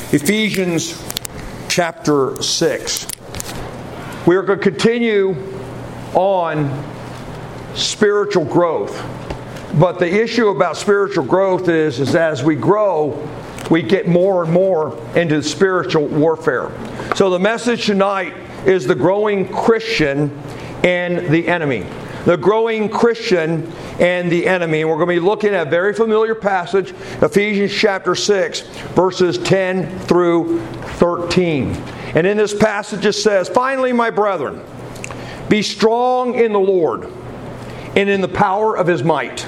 Ephesians chapter 6. We are going to continue on spiritual growth. But the issue about spiritual growth is as we grow, we get more and more into spiritual warfare. So the message tonight is the growing Christian and the enemy. The growing Christian and the enemy. And we're going to be looking at a very familiar passage, Ephesians chapter 6, verses 10 through 13. And in this passage it says, "Finally, my brethren, be strong in the Lord and in the power of His might.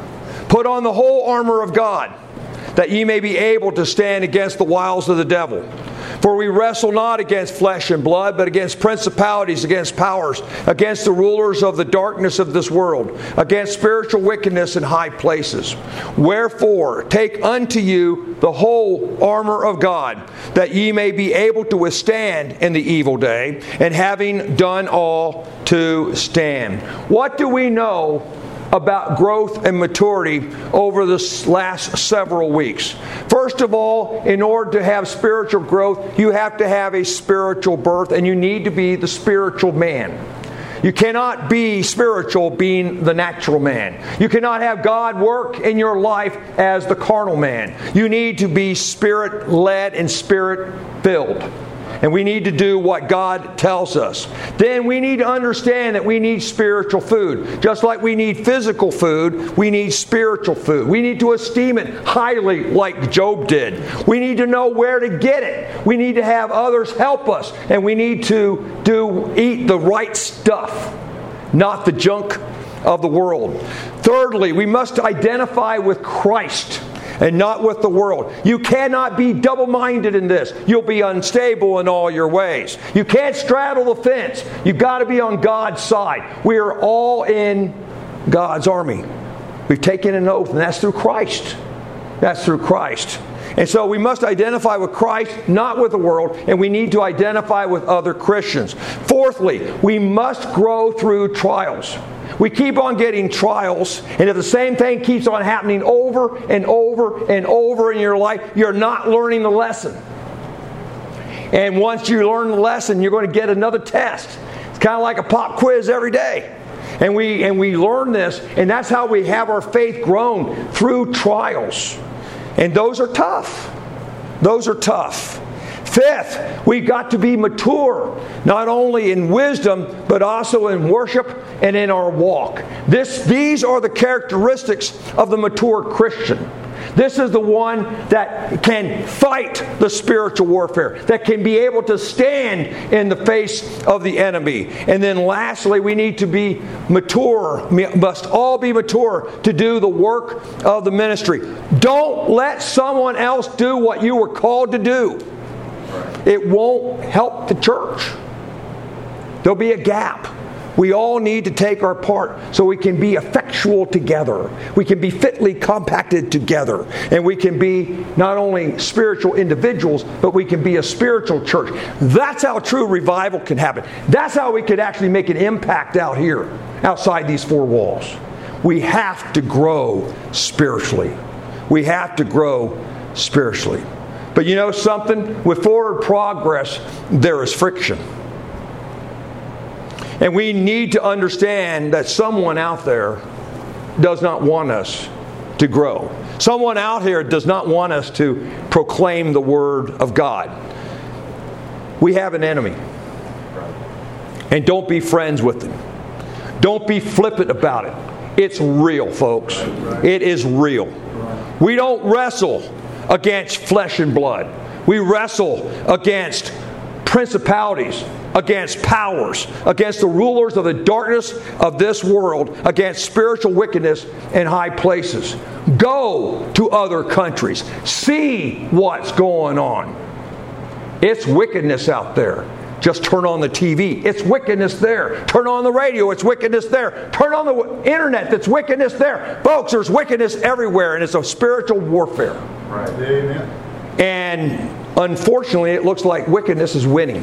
Put on the whole armor of God, that ye may be able to stand against the wiles of the devil. For we wrestle not against flesh and blood, but against principalities, against powers, against the rulers of the darkness of this world, against spiritual wickedness in high places. Wherefore, take unto you the whole armor of God, that ye may be able to withstand in the evil day, and having done all, to stand." What do we know about growth and maturity over the last several weeks? First of all, in order to have spiritual growth, you have to have a spiritual birth, and you need to be the spiritual man. You cannot be spiritual being the natural man. You cannot have God work in your life as the carnal man. You need to be Spirit-led and Spirit-filled. And we need to do what God tells us. Then we need to understand that we need spiritual food. Just like we need physical food, we need spiritual food. We need to esteem it highly like Job did. We need to know where to get it. We need to have others help us. And we need to eat the right stuff, not the junk of the world. Thirdly, we must identify with Christ and not with the world. You cannot be double-minded in this. You'll be unstable in all your ways. You can't straddle the fence. You've got to be on God's side. We are all in God's army. We've taken an oath, and that's through Christ. That's through Christ. And so we must identify with Christ, not with the world, and we need to identify with other Christians. Fourthly, we must grow through trials. We keep on getting trials, and if the same thing keeps on happening over and over and over in your life, you're not learning the lesson. And once you learn the lesson, you're going to get another test. It's kind of like a pop quiz every day. And we learn this, and that's how we have our faith grown, through trials. And those are tough. Those are tough. Fifth, we've got to be mature, not only in wisdom, but also in worship and in our walk. These are the characteristics of the mature Christian. This is the one that can fight the spiritual warfare, that can be able to stand in the face of the enemy. And then lastly, we need to be mature. We must all be mature to do the work of the ministry. Don't let someone else do what you were called to do. It won't help the church. There'll be a gap. We all need to take our part so we can be effectual together. We can be fitly compacted together. And we can be not only spiritual individuals, but we can be a spiritual church. That's how true revival can happen. That's how we could actually make an impact out here, outside these four walls. We have to grow spiritually. We have to grow spiritually. But you know something? With forward progress, there is friction. And we need to understand that someone out there does not want us to grow. Someone out here does not want us to proclaim the Word of God. We have an enemy. And don't be friends with them. Don't be flippant about it. It's real, folks. It is real. We don't wrestle against flesh and blood. We wrestle against principalities, against powers, against the rulers of the darkness of this world, against spiritual wickedness in high places. Go to other countries. See what's going on. It's wickedness out there. Just turn on the TV. It's wickedness there. Turn on the radio. It's wickedness there. Turn on the internet. That's wickedness there. Folks, there's wickedness everywhere, and it's a spiritual warfare. Right. Amen. And unfortunately, it looks like wickedness is winning.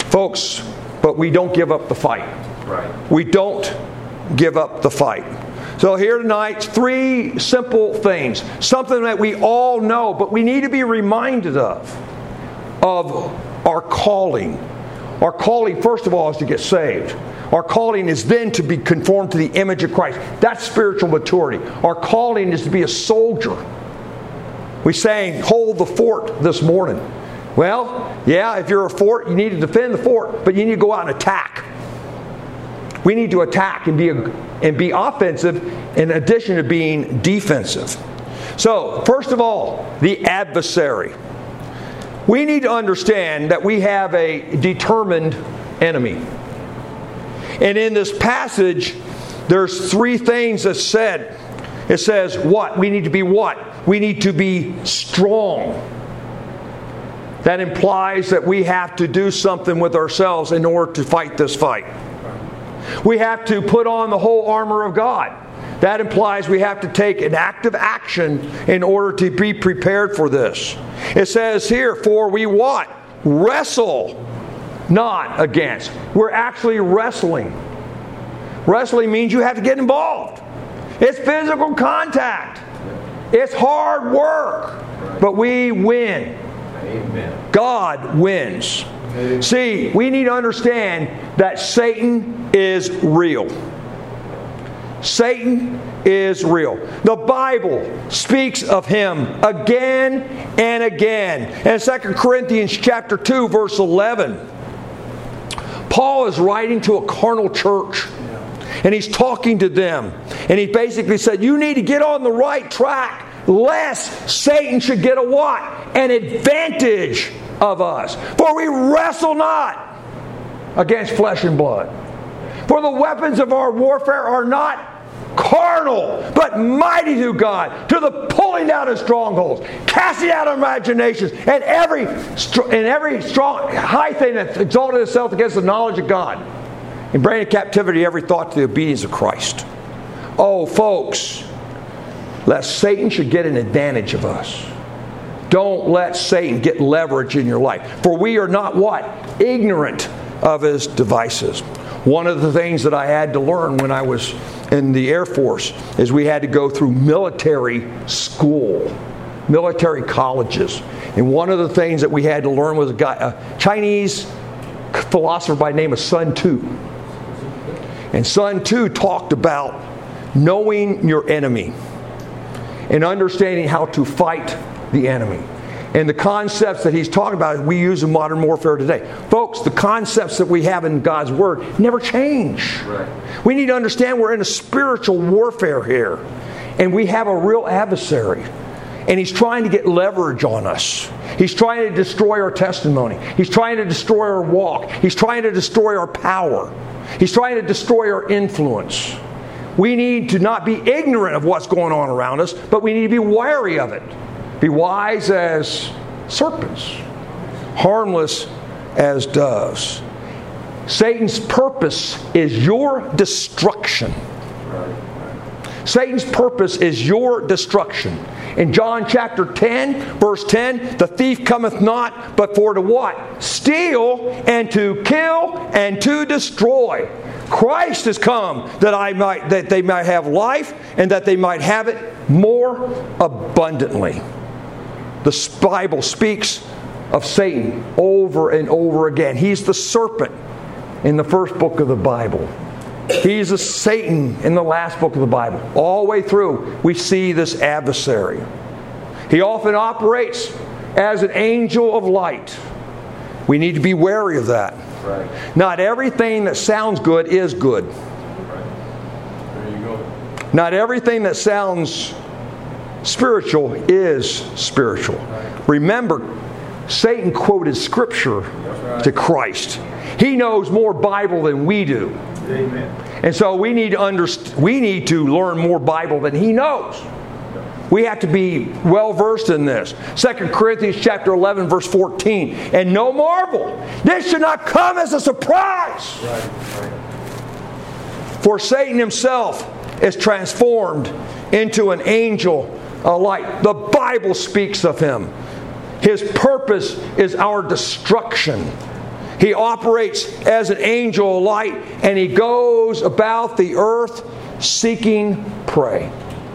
Folks, but we don't give up the fight. Right. We don't give up the fight. So here tonight, 3 simple things. Something that we all know, but we need to be reminded of our calling. Our calling, first of all, is to get saved. Our calling is then to be conformed to the image of Christ. That's spiritual maturity. Our calling is to be a soldier. We sang, hold the fort this morning. Well, yeah, if you're a fort, you need to defend the fort, but you need to go out and attack. We need to attack and be offensive in addition to being defensive. So, first of all, the adversary. We need to understand that we have a determined enemy. And in this passage, there's 3 things that's said. It says what? We need to be what? We need to be strong. That implies that we have to do something with ourselves in order to fight this fight. We have to put on the whole armor of God. That implies we have to take an active action in order to be prepared for this. It says here, for we what? Wrestle not against. We're actually wrestling. Wrestling means you have to get involved. It's physical contact. It's hard work. But we win. Amen. God wins. Amen. See, we need to understand that Satan is real. Satan is real. The Bible speaks of him again and again. In 2 Corinthians chapter 2, verse 11, Paul is writing to a carnal church. And he's talking to them. And he basically said, you need to get on the right track, lest Satan should get a what? An advantage of us. For we wrestle not against flesh and blood. For the weapons of our warfare are not carnal, but mighty to God, to the pulling down of strongholds, casting out imaginations, and every strong high thing that exalted itself against the knowledge of God, and bring in captivity every thought to the obedience of Christ. Oh, folks, lest Satan should get an advantage of us. Don't let Satan get leverage in your life. For we are not what? Ignorant of his devices. One of the things that I had to learn when I was in the Air Force is we had to go through military school, military colleges. And one of the things that we had to learn was a Chinese philosopher by the name of Sun Tzu. And Sun Tzu talked about knowing your enemy and understanding how to fight the enemy. And the concepts that he's talking about, we use in modern warfare today. Folks, the concepts that we have in God's Word never change. Right. We need to understand we're in a spiritual warfare here. And we have a real adversary. And he's trying to get leverage on us. He's trying to destroy our testimony. He's trying to destroy our walk. He's trying to destroy our power. He's trying to destroy our influence. We need to not be ignorant of what's going on around us, but we need to be wary of it. Be wise as serpents, harmless as doves. Satan's purpose is your destruction. Satan's purpose is your destruction. In John chapter 10, verse 10, the thief cometh not, but for to what? Steal, and to kill, and to destroy. Christ has come that they might have life, and that they might have it more abundantly. The Bible speaks of Satan over and over again. He's the serpent in the first book of the Bible. He's a Satan in the last book of the Bible. All the way through, we see this adversary. He often operates as an angel of light. We need to be wary of that. Right. Not everything that sounds good is good. Right. There you go. Not everything that sounds spiritual is spiritual. Right. Remember, Satan quoted Scripture to Christ. He knows more Bible than we do. Amen. And so we need to learn more Bible than he knows. We have to be well versed in this. 2 Corinthians chapter 11, verse 14. And no marvel, this should not come as a surprise. Right. For Satan himself is transformed into an angel of light. The Bible speaks of him. His purpose is our destruction. He operates as an angel of light, and he goes about the earth seeking prey.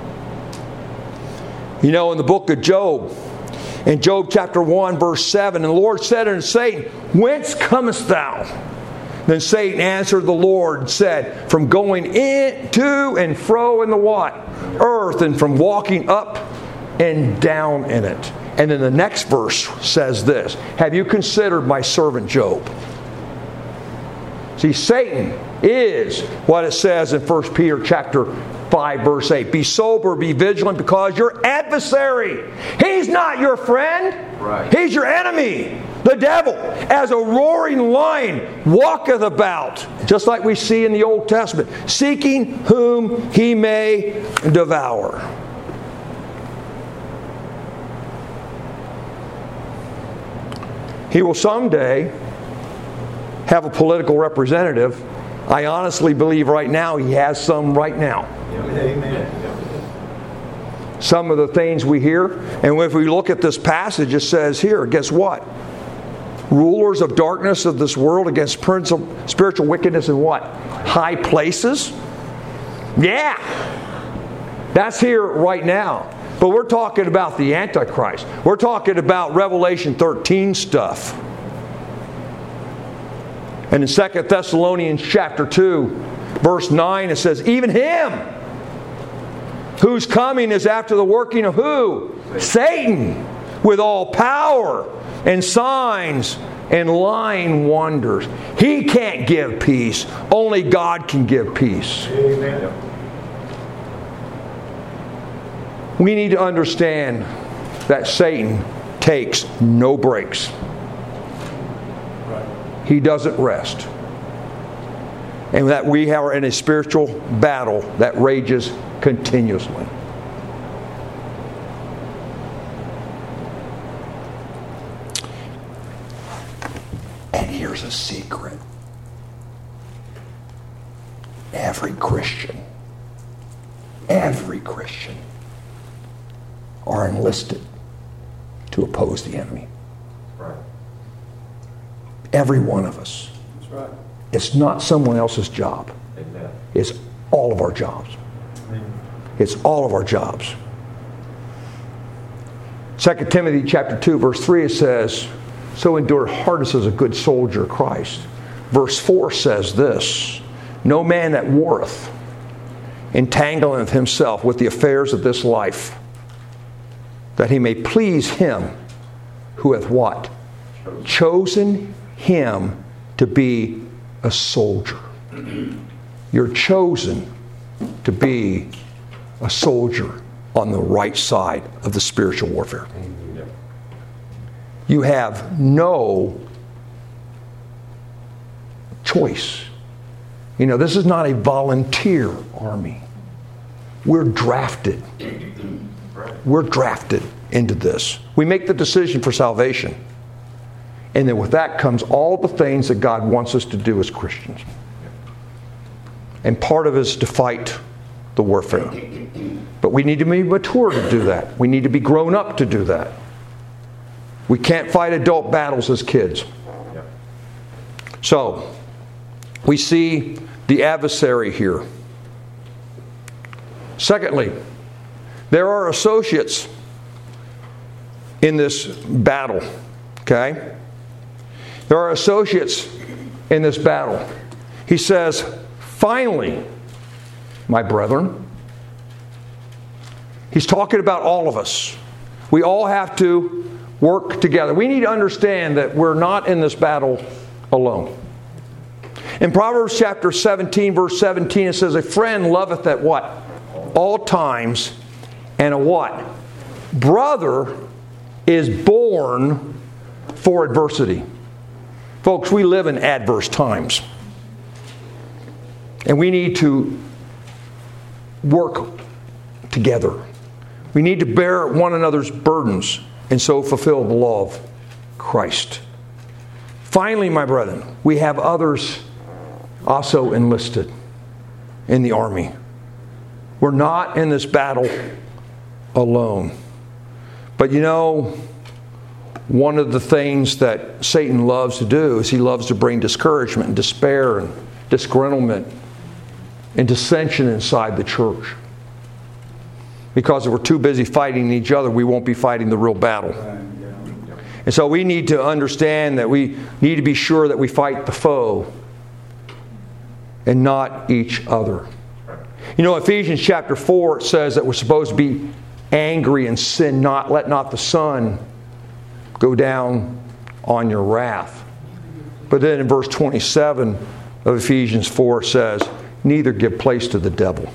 You know, in the book of Job, in Job chapter 1, verse 7, and the Lord said unto Satan, Whence comest thou? Then Satan answered the Lord and said, From going in to and fro in the what? Earth, and from walking up and down in it. And then the next verse says this, Have you considered my servant Job? See, Satan is what it says in 1 Peter chapter 5, verse 8. Be sober, be vigilant, because your adversary, he's not your friend. Right. He's your enemy. The devil, as a roaring lion, walketh about, just like we see in the Old Testament, seeking whom he may devour. He will someday have a political representative. I honestly believe right now he has some right now. Amen. Some of the things we hear, and if we look at this passage, it says here, guess what? Rulers of darkness of this world against spiritual wickedness in what? High places? Yeah. That's here right now. But we're talking about the Antichrist. We're talking about Revelation 13 stuff. And in 2 Thessalonians chapter 2, verse 9, it says, Even him whose coming is after the working of who? Satan, with all power and signs and lying wonders. He can't give peace. Only God can give peace. Amen. We need to understand that Satan takes no breaks. He doesn't rest. And that we are in a spiritual battle that rages continuously. And here's a secret. Every Christian are enlisted to oppose the enemy. Right. Every one of us. That's right. It's not someone else's job. Amen. It's all of our jobs. Amen. It's all of our jobs. 2 Timothy chapter 2, verse 3, it says, So endure hardness as a good soldier of Christ. Verse 4 says this, No man that warreth entangleth himself with the affairs of this life, that he may please him who hath what? Chosen him to be a soldier. You're chosen to be a soldier on the right side of the spiritual warfare. You have no choice. You know, this is not a volunteer army. We're drafted. We're drafted into this. We make the decision for salvation. And then with that comes all the things that God wants us to do as Christians. And part of it is to fight the warfare. But we need to be mature to do that. We need to be grown up to do that. We can't fight adult battles as kids. So, we see the adversary here. Secondly, there are associates in this battle. Okay? There are associates in this battle. He says, finally, my brethren. He's talking about all of us. We all have to work together. We need to understand that we're not in this battle alone. In Proverbs chapter 17, verse 17, it says, A friend loveth at what? All times. And a what? Brother is born for adversity. Folks, we live in adverse times. And we need to work together. We need to bear one another's burdens and so fulfill the law of Christ. Finally, my brethren, we have others also enlisted in the army. We're not in this battle alone. But you know, one of the things that Satan loves to do is he loves to bring discouragement and despair and disgruntlement and dissension inside the church. Because if we're too busy fighting each other, we won't be fighting the real battle. And so we need to understand that we need to be sure that we fight the foe and not each other. You know, Ephesians chapter 4, it says that we're supposed to be angry and sin not. Let not the sun go down on your wrath. But then in verse 27 of Ephesians 4 it says, neither give place to the devil.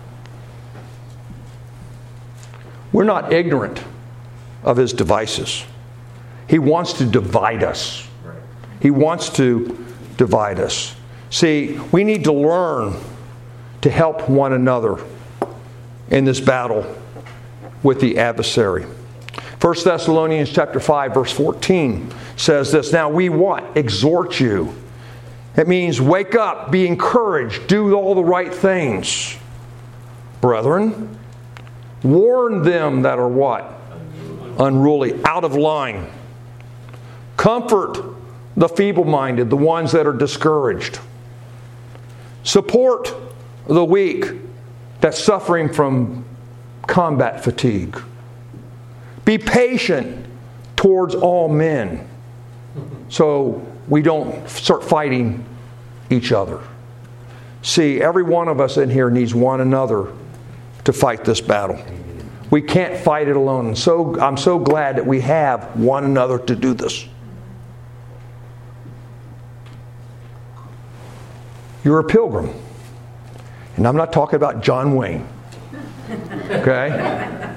We're not ignorant of his devices. He wants to divide us. He wants to divide us. See, we need to learn to help one another in this battle with the adversary. 1 Thessalonians chapter 5, verse 14 says this, now we what? Exhort you. It means wake up, be encouraged, do all the right things. Brethren, warn them that are what? Unruly, out of line. Comfort the feeble-minded, the ones that are discouraged. Support the weak that's suffering from combat fatigue. Be patient towards all men so we don't start fighting each other. See, every one of us in here needs one another to fight this battle. We can't fight it alone. And so I'm so glad that we have one another to do this. You're a pilgrim. And I'm not talking about John Wayne. Okay?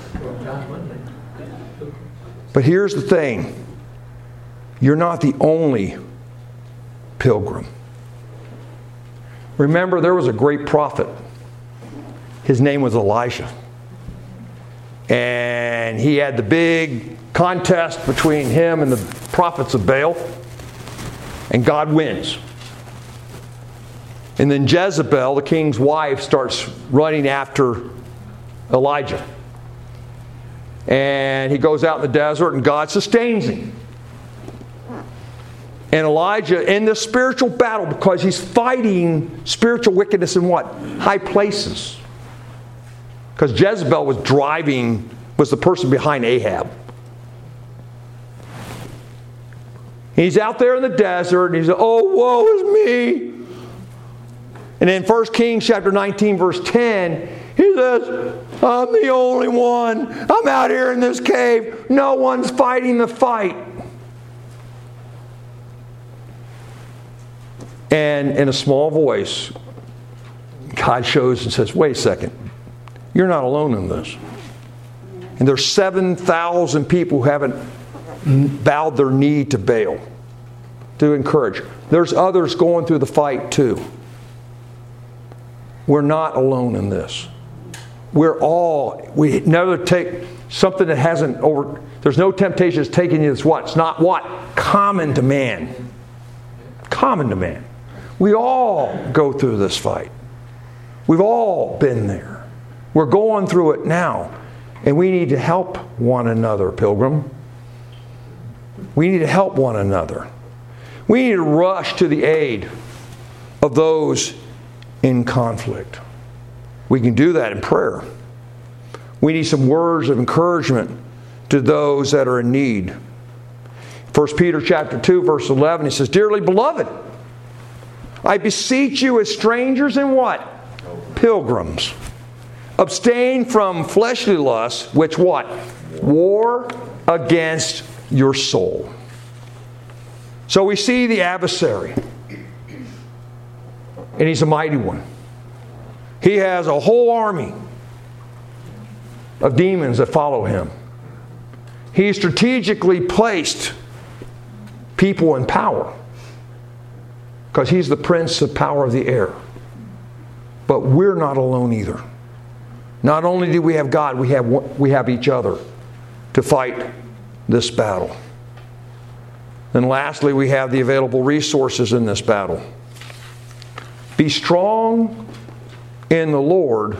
But here's the thing. You're not the only pilgrim. Remember, there was a great prophet. His name was Elijah. And he had the big contest between him and the prophets of Baal. And God wins. And then Jezebel, the king's wife, starts running after Elijah. And he goes out in the desert and God sustains him. And Elijah, in this spiritual battle, because he's fighting spiritual wickedness in what? High places. Because Jezebel was the person behind Ahab. He's out there in the desert and he's like, oh, woe is me. And in 1 Kings chapter 19, verse 10, he says, I'm the only one. I'm out here in this cave. No one's fighting the fight. And in a small voice, God shows and says, wait a second. You're not alone in this. And there's 7,000 people who haven't bowed their knee to Baal to encourage. There's others going through the fight too. We're not alone in this. We never take something that hasn't over. There's no temptation that's taking you. It's what? It's not what? Common to man. Common to man. We all go through this fight. We've all been there. We're going through it now. And we need to help one another, pilgrim. We need to help one another. We need to rush to the aid of those in conflict. We can do that in prayer. We need some words of encouragement to those that are in need. 1 Peter chapter 2, verse 11, he says, dearly beloved, I beseech you as strangers and what? Pilgrims. Abstain from fleshly lusts, which what? War against your soul. So we see the adversary. And he's a mighty one. He has a whole army of demons that follow him. He strategically placed people in power because he's the prince of power of the air. But we're not alone either. Not only do we have God, we have each other to fight this battle. And lastly, we have the available resources in this battle. Be strong in the Lord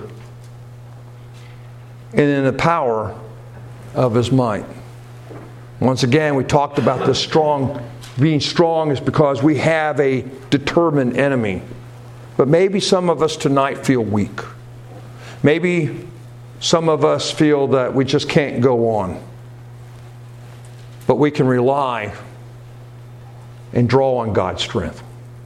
and in the power of His might. Once again, we talked about this strong. Being strong is because we have a determined enemy. But maybe some of us tonight feel weak. Maybe some of us feel that we just can't go on. But we can rely and draw on God's strength.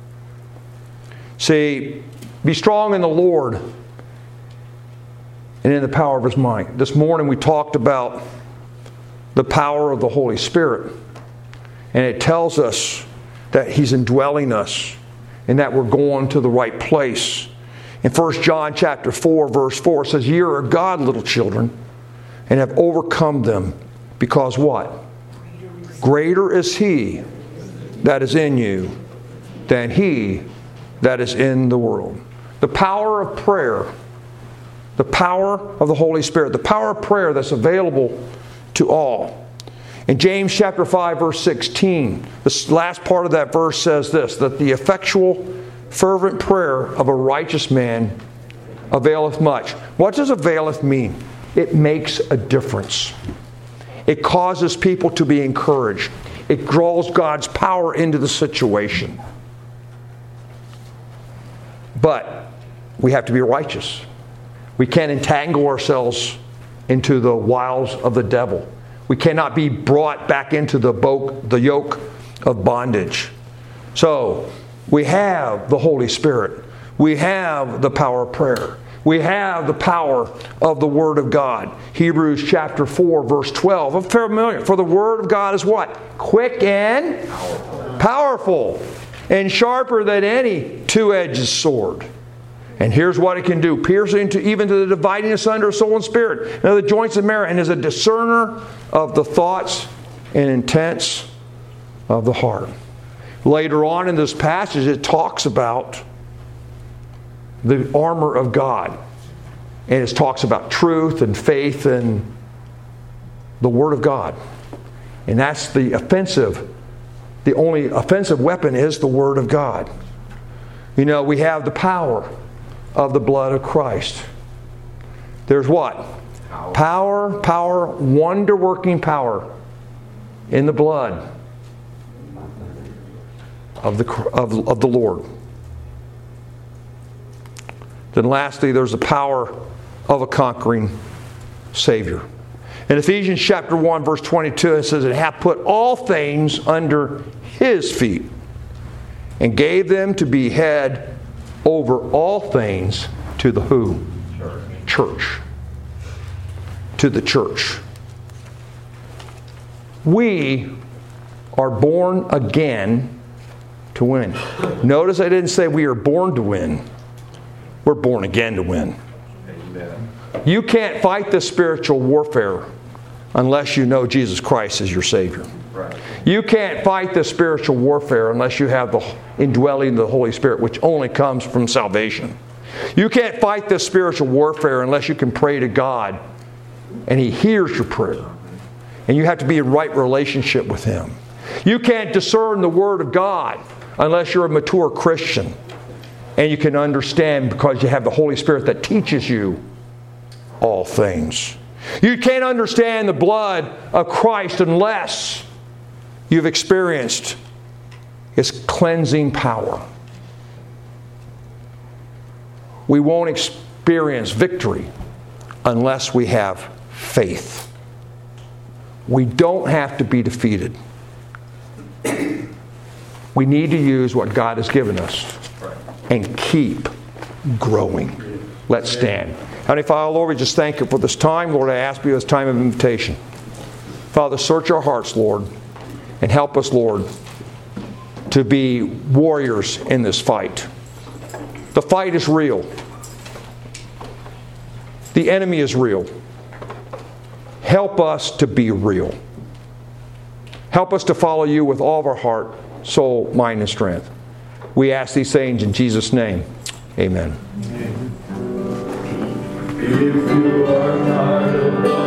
See, be strong in the Lord and in the power of His might. This morning we talked about the power of the Holy Spirit. And it tells us that He's indwelling us and that we're going to the right place. In 1 John chapter 4, verse 4, it says, "Ye are of God, little children, and have overcome them, because" what? "Greater is He that is in you than he that is in the world." The power of prayer, the power of the Holy Spirit, the power of prayer that's available to all. In James chapter 5, verse 16, this last part of that verse says this, that the effectual, fervent prayer of a righteous man availeth much. What does availeth mean? It makes a difference. It causes people to be encouraged. It draws God's power into the situation. But we have to be righteous. We can't entangle ourselves into the wiles of the devil. We cannot be brought back into the yoke of bondage. So, we have the Holy Spirit. We have the power of prayer. We have the power of the Word of God. Hebrews chapter 4, verse 12. I'm familiar. For the Word of God is what? Quick and powerful. And sharper than any two-edged sword. And here's what it can do. Piercing even to the dividing asunder of soul and spirit. Now the joints and marrow. And is a discerner of the thoughts and intents of the heart. Later on in this passage, it talks about the armor of God. And it talks about truth and faith and the Word of God. And that's the offensive. The only offensive weapon is the Word of God. You know, we have the power of the blood of Christ. There's what? Power, wonder-working power in the blood of the Lord. Then lastly, there's the power of a conquering Savior. In Ephesians chapter 1, verse 22, it says, "It hath put all things under His feet, and gave them to be head over all things to the who? Church. To the church." We are born again to win. Notice I didn't say we are born to win. We're born again to win. Amen. You can't fight the spiritual warfare unless you know Jesus Christ as your Savior. Right. You can't fight the spiritual warfare unless you have the indwelling of the Holy Spirit, which only comes from salvation. You can't fight the spiritual warfare unless you can pray to God and He hears your prayer. And you have to be in right relationship with Him. You can't discern the Word of God unless you're a mature Christian. And you can understand because you have the Holy Spirit that teaches you all things. You can't understand the blood of Christ unless you've experienced His cleansing power. We won't experience victory unless we have faith. We don't have to be defeated. We need to use what God has given us and keep growing. Let's stand. Heavenly Father, Lord, we just thank You for this time. Lord, I ask You this time of invitation. Father, search our hearts, Lord, and help us, Lord, to be warriors in this fight. The fight is real. The enemy is real. Help us to be real. Help us to follow You with all of our heart, soul, mind, and strength. We ask these things in Jesus' name. Amen. If you are not alone.